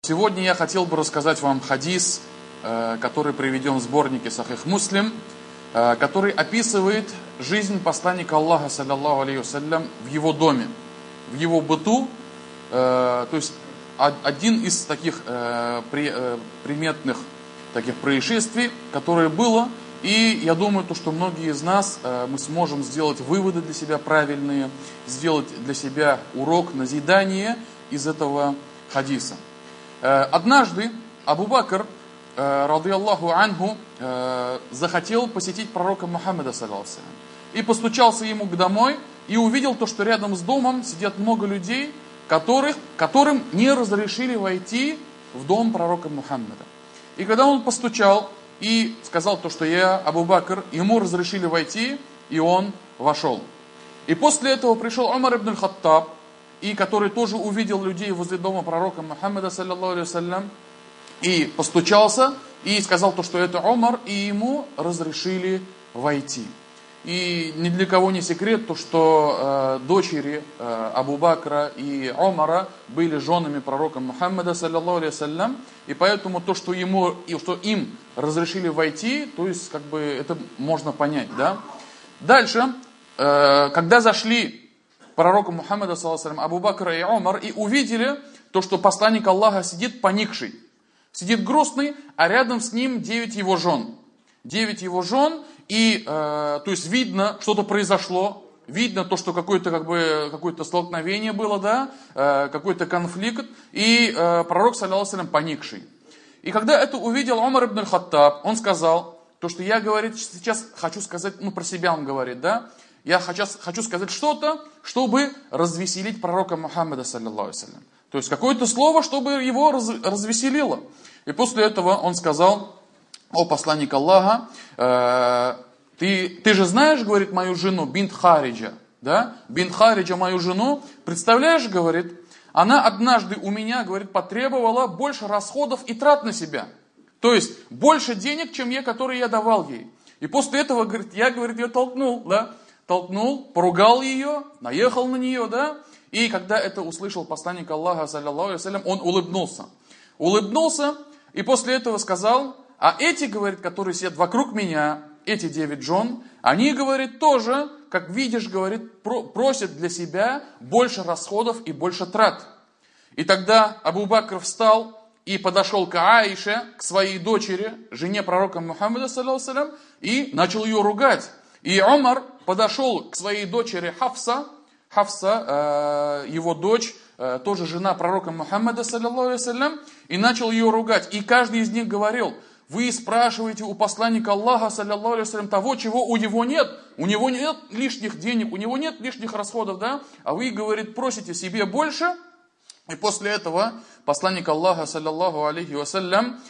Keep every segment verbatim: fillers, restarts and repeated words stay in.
Сегодня я хотел бы рассказать вам хадис, который приведен в сборнике Сахих Муслим, который описывает жизнь посланника Аллаха, саллаллаху алейхи вассалям, в его доме, в его быту. То есть один из таких приметных таких происшествий, которое было. И я думаю, то, что многие из нас, мы сможем сделать выводы для себя правильные, сделать для себя урок, назидание из этого хадиса. Однажды Абу Бакр, радийаллаху анху, захотел посетить пророка Мухаммада, саллаллаху алейхи вассалям, и постучался ему к домой, и увидел то, что рядом с домом сидят много людей, которых, которым не разрешили войти в дом пророка Мухаммада. И когда он постучал и сказал то, что я Абу Бакр, ему разрешили войти, и он вошел. И после этого пришел Умар ибн аль-Хаттаб, и который тоже увидел людей возле дома пророка Мухаммада, саллаллаху алейхи вассалям, и постучался, и сказал то, что это Умар, и ему разрешили войти. И ни для кого не секрет, то, что э, дочери э, Абу Бакра и Умара были женами пророка Мухаммада, саллаллаху алейхи вассалям, и поэтому то, что, ему, и что им разрешили войти, то есть как бы это можно понять, да. Дальше, э, когда зашли пророку Мухаммада, саллаллаху алейхи вассалям, Абу Бакр и Умар, и увидели то, что посланник Аллаха сидит поникший, сидит грустный, а рядом с ним девять его жен. Девять его жен, и, э, то есть, видно, что-то произошло, видно то, что какое-то, как бы, какое-то столкновение было, да, э, какой-то конфликт, и э, пророк, саллаллаху алейхи вассалям, поникший. И когда это увидел Умар ибн аль-Хаттаб, он сказал, то, что я, говорит, сейчас хочу сказать, ну, про себя он говорит, да, я хочу, хочу сказать что-то, чтобы развеселить пророка Мухаммада, саллаллаху алейхи вассалям. То есть, какое-то слово, чтобы его раз, развеселило. И после этого он сказал: о посланник Аллаха, э, ты, ты же знаешь, говорит, мою жену, бинт Хариджа, да? Бинт Хариджа, мою жену, представляешь, говорит, она однажды у меня, говорит, потребовала больше расходов и трат на себя. То есть, больше денег, чем я, которые я давал ей. И после этого, говорит, я, говорит, ее толкнул, да? Толкнул, поругал ее, наехал на нее, да? И когда это услышал посланник Аллаха, саллаллаху алейхи вассалям, он улыбнулся. Улыбнулся, и после этого сказал: а эти, говорит, которые сидят вокруг меня, эти девять жен, они, говорит, тоже, как видишь, говорит, просят для себя больше расходов и больше трат. И тогда Абу Бакр встал и подошел к Аише, к своей дочери, жене пророка Мухаммада, саллаллаху алейхи вассалям, и начал ее ругать. И Умар подошел к своей дочери Хафса, Хафса, э, его дочь, э, тоже жена пророка Мухаммада, саллаллаху алейхи вассалям, и начал ее ругать. И каждый из них говорил: вы спрашиваете у посланника Аллаха, саллаллаху алейхи вассалям, того, чего у него нет. У него нет лишних денег, у него нет лишних расходов, да? А вы, говорит, просите себе больше. И после этого посланник Аллаха, саллаллаху алейхи вассалям,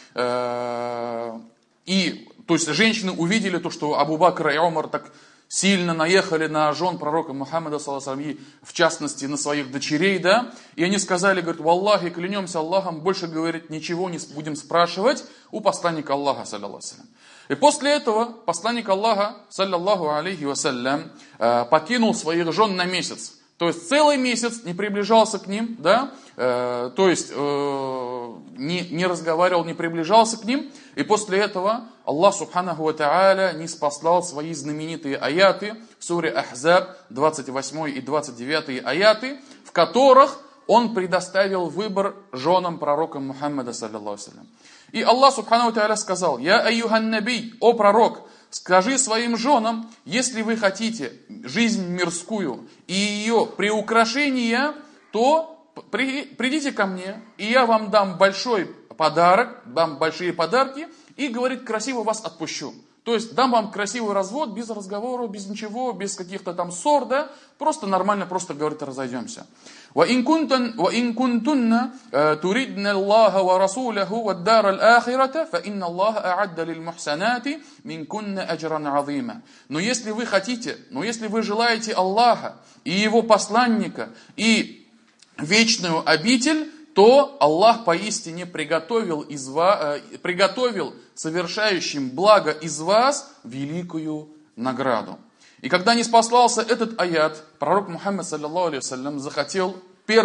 э, и, то есть женщины увидели то, что Абу Бакр и Умар так сильно наехали на жен пророка Мухаммада, саллаллаху алейхи вассалям, и в частности на своих дочерей, да, и они сказали, говорят: валлахи, клянемся Аллахом, больше, говорит, ничего не будем спрашивать у посланника Аллаха, саллаллаху алейхи вассалям. И после этого посланник Аллаха, саллаллаху алейхи вассалям, покинул своих жен на месяц. То есть целый месяц не приближался к ним, да, э, то есть э, не, не разговаривал, не приближался к ним. И после этого Аллах субханаху ва тааля не спаслал свои знаменитые аяты в суре Ахзаб, двадцать восьмой и двадцать девятый аяты, в которых Он предоставил выбор женам пророка Мухаммада, саллаллаху алейхи вассалям. И Аллах субханаху ва тааля сказал: «Я айюхан набий, о пророк, скажи своим женам, если вы хотите жизнь мирскую и ее приукрашение, то при, придите ко мне, и я вам дам большой подарок, дам большие подарки, и, говорит, красиво вас отпущу». То есть дам вам красивый развод, без разговора, без ничего, без каких-то там ссор, да, просто нормально, просто, говорит, разойдемся. وَإِن كُنْتُنَّ تُرِدْنَ اللَّهَ وَرَسُولَهُ وَالدَّارَ الْآخِرَةَ فَإِنَّ اللَّهَ أَعَدَّ لِلْمُحْسَنَاتِ مِنْكُنَّ أَجْرًا عَظِيمًا. Но если вы хотите, но если вы желаете Аллаха и Его посланника и вечную обитель, то Аллах поистине приготовил, из вас, э, приготовил совершающим благо из вас великую награду. И когда не спаслался этот аят, пророк Мухаммад, саллаллаху алейхи вассалям, захотел первым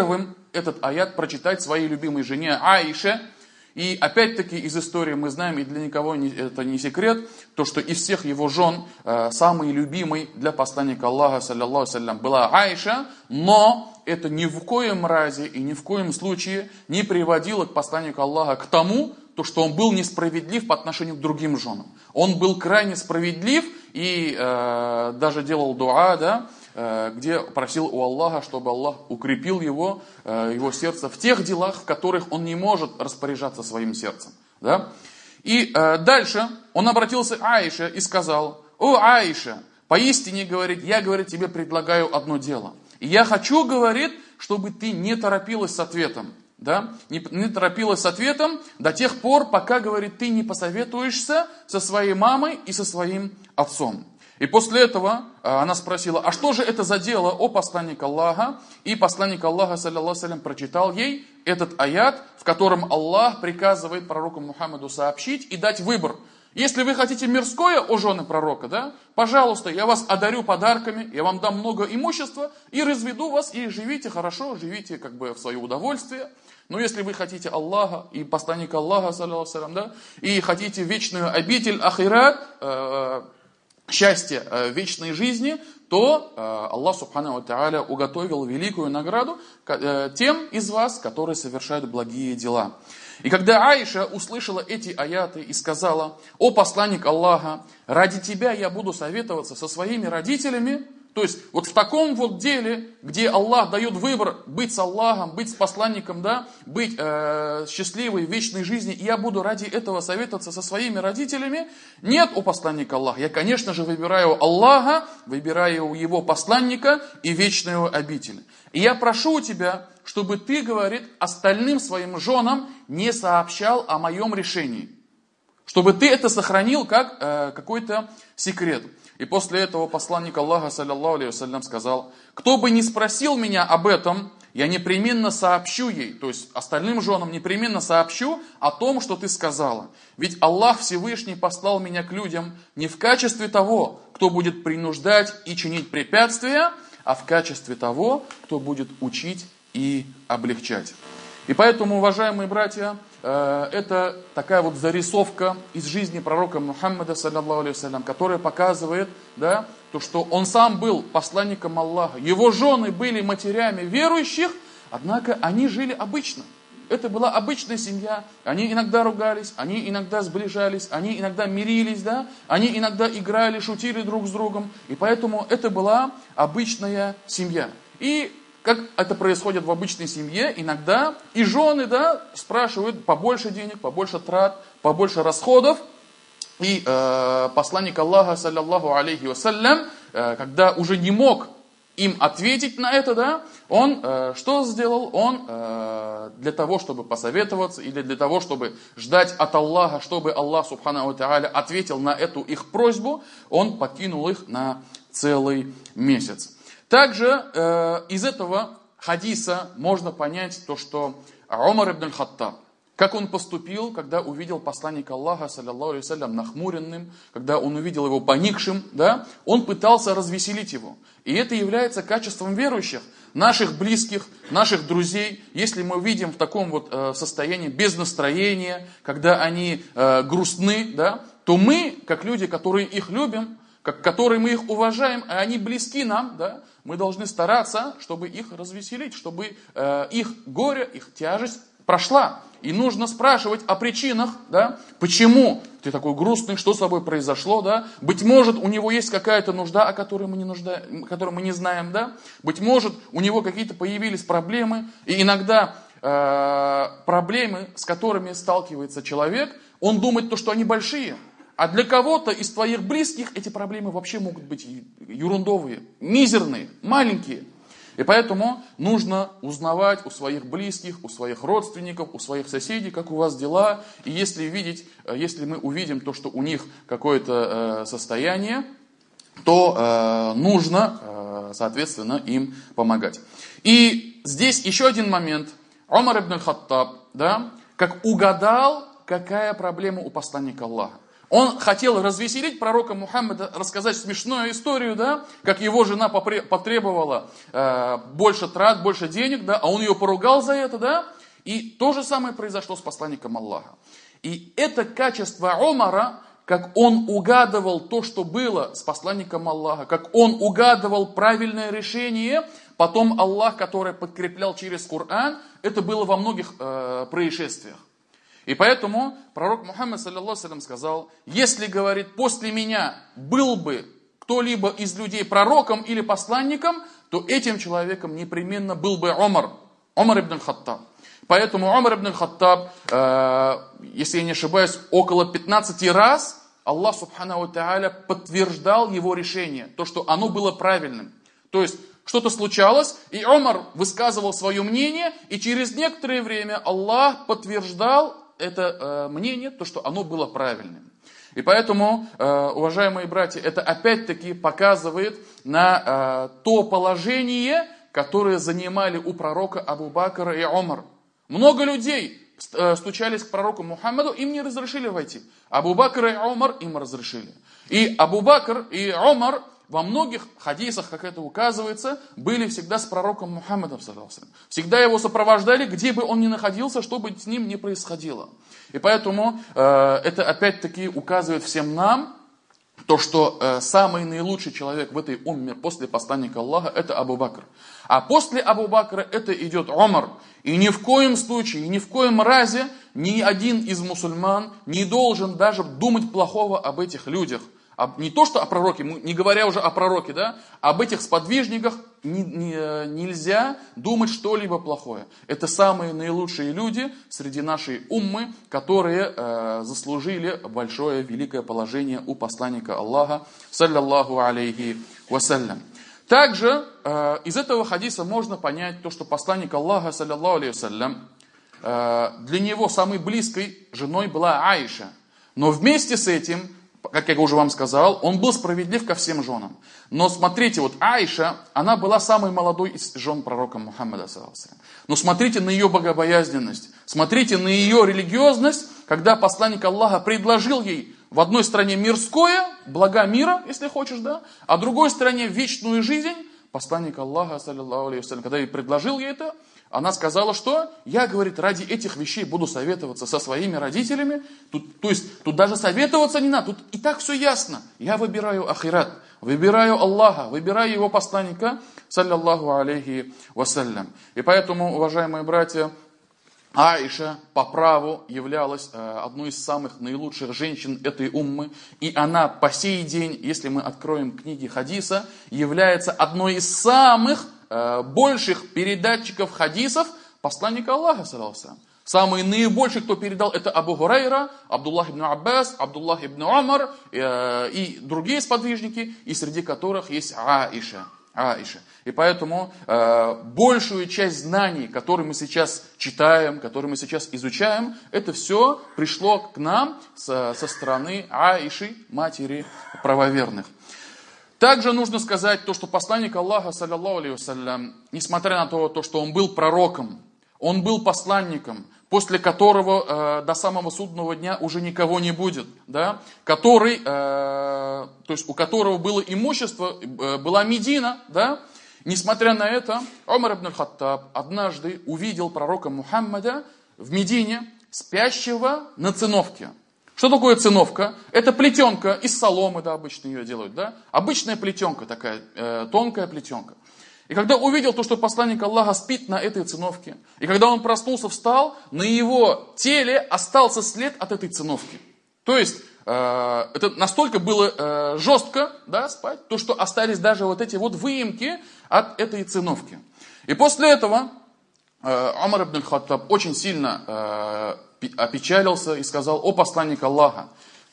этот аят прочитать своей любимой жене Аише. И опять-таки из истории мы знаем, и для никого не, это не секрет, то, что из всех его жен э, самый любимый для посланника Аллаха, саллиллаху саллям, была Аиша, но это ни в коем разе и ни в коем случае не приводило к посланнику Аллаха к тому, то, что он был несправедлив по отношению к другим женам. Он был крайне справедлив и э, даже делал дуа, да, где просил у Аллаха, чтобы Аллах укрепил его, его сердце в тех делах, в которых он не может распоряжаться своим сердцем. Да? И дальше он обратился к Аише и сказал: «О, Аиша, поистине, говорит, я, говорит, тебе предлагаю одно дело. И я хочу, говорит, чтобы ты не торопилась с ответом». Да? Не, не торопилась с ответом до тех пор, пока, говорит, ты не посоветуешься со своей мамой и со своим отцом. И после этого она спросила: а что же это за дело, о посланник Аллаха? И посланник Аллаха, саллиллаху салям, прочитал ей этот аят, в котором Аллах приказывает пророку Мухаммаду сообщить и дать выбор. Если вы хотите мирское, о жены пророка, да, пожалуйста, я вас одарю подарками, я вам дам много имущества и разведу вас, и живите хорошо, живите как бы в свое удовольствие. Но если вы хотите Аллаха и посланника Аллаха, саллиллаху салям, да, и хотите вечную обитель ахират, э, счастье э, вечной жизни, то э, Аллах субхану ва тааля уготовил великую награду э, тем из вас, которые совершают благие дела. И когда Аиша услышала эти аяты и сказала: «О посланник Аллаха, ради тебя я буду советоваться со своими родителями», то есть вот в таком вот деле, где Аллах дает выбор быть с Аллахом, быть с посланником, да, быть э, счастливой в вечной жизни, и я буду ради этого советоваться со своими родителями, нет, о посланник Аллаха, я, конечно же, выбираю Аллаха, выбираю его посланника и вечную обитель. И я прошу у тебя, чтобы ты, говорит, остальным своим женам не сообщал о моем решении. Чтобы ты это сохранил как э, какой-то секрет. И после этого посланник Аллаха, саллиллаху алейхи вассалям, сказал: кто бы ни спросил меня об этом, я непременно сообщу ей, то есть остальным женам непременно сообщу о том, что ты сказала. Ведь Аллах Всевышний послал меня к людям не в качестве того, кто будет принуждать и чинить препятствия, а в качестве того, кто будет учить и облегчать. И поэтому, уважаемые братья, это такая вот зарисовка из жизни пророка Мухаммада, саллиллаху алейхи вассалям, которая показывает, да, то, что он сам был посланником Аллаха. Его жены были матерями верующих, однако они жили обычно. Это была обычная семья. Они иногда ругались, они иногда сближались, они иногда мирились, да? Они иногда играли, шутили друг с другом. И поэтому это была обычная семья. И как это происходит в обычной семье, иногда и жены, да, спрашивают побольше денег, побольше трат, побольше расходов. И э, посланник Аллаха, саллиллаху алейхи вассалям, э, когда уже не мог им ответить на это, да, он э, что сделал? Он э, для того, чтобы посоветоваться, или для того, чтобы ждать от Аллаха, чтобы Аллах субхану ва тааля ответил на эту их просьбу, он покинул их на целый месяц. Также э, из этого хадиса можно понять то, что Умар ибн аль-Хаттаб, как он поступил, когда увидел посланника Аллаха, саллиллаху алейхи вассалям, нахмуренным, когда он увидел его поникшим, да, он пытался развеселить его. И это является качеством верующих, наших близких, наших друзей. Если мы видим в таком вот э, состоянии без настроения, когда они э, грустны, да, то мы, как люди, которые их любим, как, которые мы их уважаем, а они близки нам, да, мы должны стараться, чтобы их развеселить, чтобы э, их горе, их тяжесть прошла. И нужно спрашивать о причинах, да, почему ты такой грустный, что с тобой произошло, да. Быть может, у него есть какая-то нужда, о которой мы не, нуждаем, о которой мы не знаем, да. Быть может, у него какие-то появились проблемы. И иногда э, проблемы, с которыми сталкивается человек, он думает, то, что они большие. А для кого-то из твоих близких эти проблемы вообще могут быть ерундовые, мизерные, маленькие. И поэтому нужно узнавать у своих близких, у своих родственников, у своих соседей, как у вас дела. И если видеть, если мы увидим то, что у них какое-то состояние, то нужно, соответственно, им помогать. И здесь еще один момент. Умар ибн аль-Хаттаб, да, как угадал, какая проблема у посланника Аллаха. Он хотел развеселить пророка Мухаммада, рассказать смешную историю, да, как его жена потребовала э, больше трат, больше денег, да, а он ее поругал за это, да, и то же самое произошло с посланником Аллаха. И это качество Умара, как он угадывал то, что было с посланником Аллаха, как он угадывал правильное решение, потом Аллах, который подкреплял через Коран, это было во многих э, происшествиях. И поэтому пророк Мухаммад, саллаллаху алейхи ва саллям, сказал, если, говорит, после меня был бы кто-либо из людей пророком или посланником, то этим человеком непременно был бы Умар, Умар ибн Хаттаб. Поэтому Умар ибн Хаттаб, э, если я не ошибаюсь, около пятнадцати раз Аллах субхану ва тааля подтверждал его решение, то, что оно было правильным. То есть что-то случалось, и Умар высказывал свое мнение, и через некоторое время Аллах подтверждал это э, мнение, то, что оно было правильным. И поэтому, э, уважаемые братья, это опять-таки показывает на э, то положение, которое занимали у пророка Абу Бакра и Умар. Много людей э, стучались к пророку Мухаммаду, им не разрешили войти. Абу Бакр и Умар им разрешили. И Абу Бакр и Умар во многих хадисах, как это указывается, были всегда с пророком Мухаммадом, всегда его сопровождали, где бы он ни находился, что бы с ним ни происходило. И поэтому э, это опять-таки указывает всем нам, то, что э, самый наилучший человек в этой умме после посланника Аллаха, это Абу Бакр. А после Абу Бакра это идет Умар. И ни в коем случае, ни в коем разе ни один из мусульман не должен даже думать плохого об этих людях. Не то, что о пророке, не говоря уже о пророке, да, об этих сподвижниках не, не, нельзя думать что-либо плохое. Это самые наилучшие люди среди нашей уммы, которые э, заслужили большое, великое положение у посланника Аллаха, саллаллаху алейхи вассалям. Также э, из этого хадиса можно понять то, что посланник Аллаха, саллаллаху алейхи вассалям, э, для него самой близкой женой была Аиша. Но вместе с этим, как я уже вам сказал, он был справедлив ко всем женам. Но смотрите, вот Аиша, она была самой молодой из жен пророка Мухаммада. Но смотрите на ее богобоязненность, смотрите на ее религиозность, когда посланник Аллаха предложил ей в одной стране мирское, блага мира, если хочешь, да, а в другой стране вечную жизнь. Посланник Аллаха, саллаллаху алейхи ва саллям, когда ей предложил ей это, она сказала, что я, говорит, ради этих вещей буду советоваться со своими родителями. Тут, то есть, тут даже советоваться не надо, тут и так все ясно. Я выбираю ахират, выбираю Аллаха, выбираю его посланника, саллаллаху алейхи вассалям. И поэтому, уважаемые братья, Аиша по праву являлась одной из самых наилучших женщин этой уммы. И она по сей день, если мы откроем книги хадиса, является одной из самых больших передатчиков хадисов посланника Аллаха, саллаллаху алейхи ва саллям. Самый наибольший, кто передал, это Абу Хурайра, Абдуллах ибн Аббас, Абдуллах ибн Умар э, и другие сподвижники, и среди которых есть Аиша. Аиша. И поэтому э, большую часть знаний, которые мы сейчас читаем, которые мы сейчас изучаем, это все пришло к нам со, со стороны Аиши, матери правоверных. Также нужно сказать то, что посланник Аллаха, саллаллаху алейхи ва саллям, несмотря на то, то, что он был пророком, он был посланником, после которого э, до самого судного дня уже никого не будет, да, который, э, то есть у которого было имущество, э, была Медина, да, несмотря на это, Умар ибн Хаттаб однажды увидел пророка Мухаммада в Медине, спящего на циновке. Что такое циновка? Это плетенка из соломы, да, обычно ее делают, да? Обычная плетенка такая, э, тонкая плетенка. И когда увидел то, что посланник Аллаха спит на этой циновке, и когда он проснулся, встал, на его теле остался след от этой циновки. То есть, э, это настолько было э, жестко, да, спать, то, что остались даже вот эти вот выемки от этой циновки. И после этого э, Умар ибн Хаттаб очень сильно э, опечалился и сказал: о посланник Аллаха,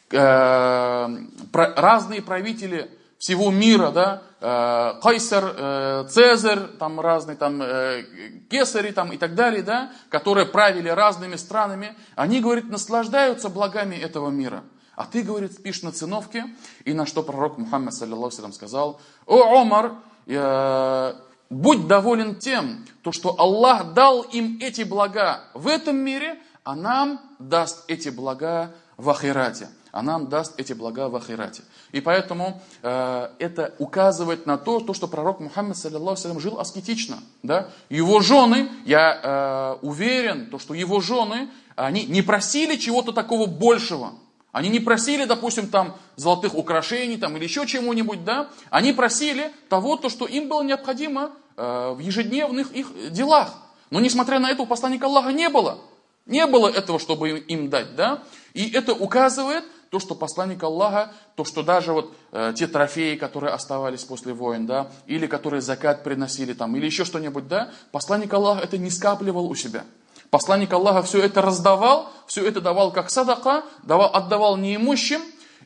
э, про, разные правители всего мира, да, э, Кайсар, э, Цезарь, там разные, там, э, кесари, там и так далее, да, которые правили разными странами, они, говорит, наслаждаются благами этого мира. А ты, говорит, спишь на циновке. И на что пророк Мухаммад, саллаллаху алейхи ва саллям, сказал: о, Умар, э, будь доволен тем, то, что Аллах дал им эти блага в этом мире, а нам даст эти блага в ахирате. А нам даст эти блага в ахирате. И поэтому э, это указывает на то, то, что пророк Мухаммад, саллиллаху алейхи ва саллям, жил аскетично. Да? Его жены, я э, уверен, то, что его жены, они не просили чего-то такого большего. Они не просили, допустим, там, золотых украшений там, или еще чего-нибудь. Да? Они просили того, то, что им было необходимо э, в ежедневных их делах. Но несмотря на это, у посланника Аллаха не было. Не было этого, чтобы им дать. Да? И это указывает то, что посланник Аллаха, то, что даже вот э, те трофеи, которые оставались после войн, да, или которые закат приносили там, или еще что-нибудь, да, посланник Аллаха это не скапливал у себя. Посланник Аллаха все это раздавал, все это давал как садака, давал, отдавал неимущим.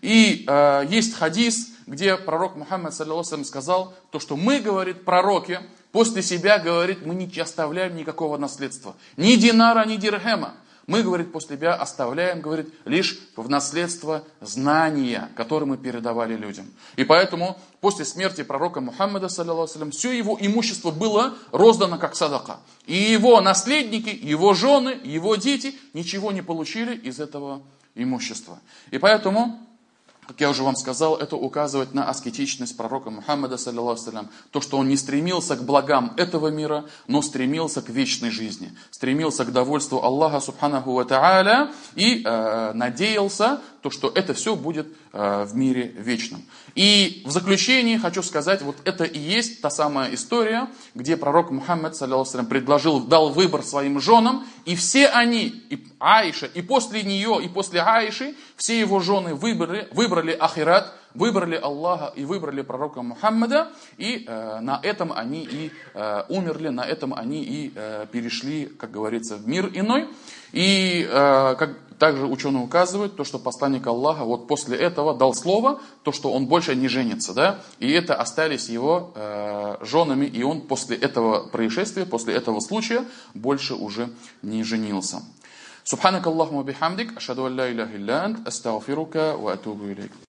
И э, есть хадис, где пророк Мухаммад, саллиллаху алейхи ва саллям, сказал, то, что мы, говорит, пророки, после себя, говорит, мы не оставляем никакого наследства. Ни динара, ни дирхема. Мы, говорит, после себя оставляем, говорит, лишь в наследство знания, которые мы передавали людям. И поэтому после смерти пророка Мухаммада, саллиллаху алейхи ва саллям, все его имущество было роздано как садака. И его наследники, его жены, его дети ничего не получили из этого имущества. И поэтому, как я уже вам сказал, это указывает на аскетичность пророка Мухаммада, саллиллаху алейхи ва саллям, то, что он не стремился к благам этого мира, но стремился к вечной жизни, стремился к довольству Аллаха, субханаху ва тааля, и э, надеялся, то, что это все будет э, в мире вечном. И в заключении хочу сказать, вот это и есть та самая история, где пророк Мухаммад, саллиллаху алейхи ва саллям, предложил, дал выбор своим женам, и все они, и Аиша, и после нее, и после Аиши, все его жены выбрали, выбрали ахират, выбрали Аллаха и выбрали пророка Мухаммада, и э, на этом они и э, умерли, на этом они и э, перешли, как говорится, в мир иной. И э, как также ученые указывают, то, что посланник Аллаха вот после этого дал слово, то, что он больше не женится, да, и это остались его э, женами, и он после этого происшествия, после этого случая больше уже не женился. Субханак Аллахума бихамдик, ашхаду ан ла иляха илля ант, астагфирука ва атубу илейк.